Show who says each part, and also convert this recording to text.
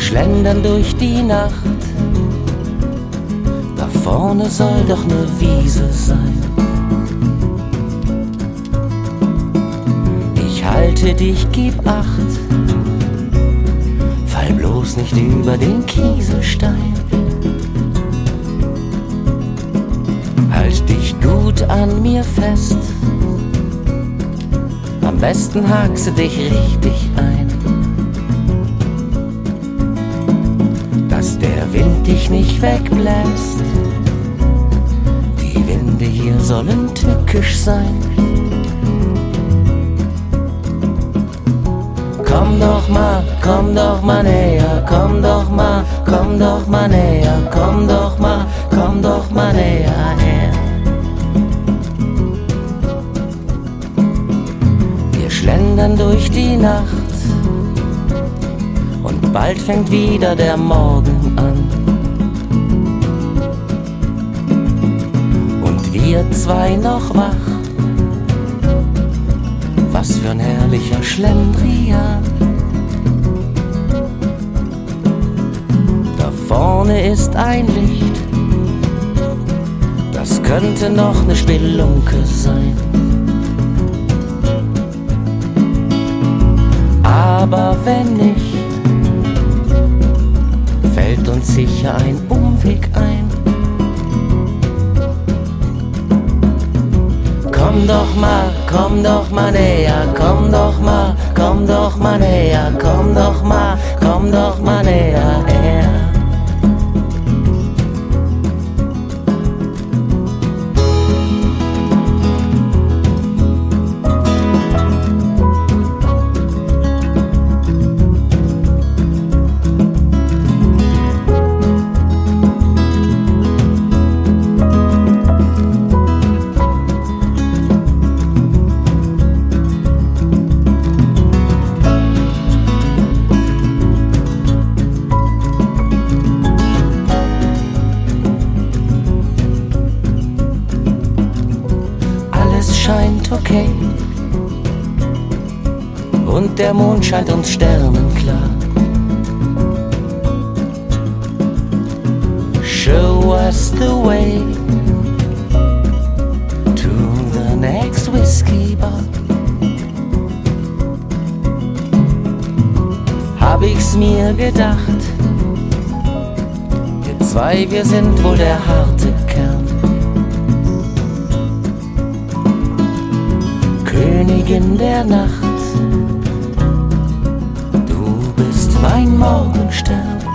Speaker 1: schlendern durch die Nacht. Da vorne soll doch ne Wiese sein. Ich halte dich, gib Acht, fall bloß nicht über den Kieselstein. Halt dich gut an mir fest, am besten hakst du dich richtig ein, dass der Wind dich nicht wegbläst. Die Winde hier sollen tückisch sein. Komm doch mal näher, komm doch mal näher, komm doch mal näher her. Wir schlendern durch die Nacht und bald fängt wieder der Morgen an. Und wir zwei noch wach, was für ein herrlicher Schlendrian. Da vorne ist ein Licht, das könnte noch ne Spelunke sein. Aber wenn nicht, fällt uns sicher ein Umweg ein. Komm doch mal näher, komm doch mal näher, komm doch mal näher her. Scheint okay und der Mond scheint uns sternenklar. Show us the way to the next whiskey bar. Hab ich's mir gedacht, wir zwei, wir sind wohl der harte Kern. Königin der Nacht, du bist mein Morgenstern.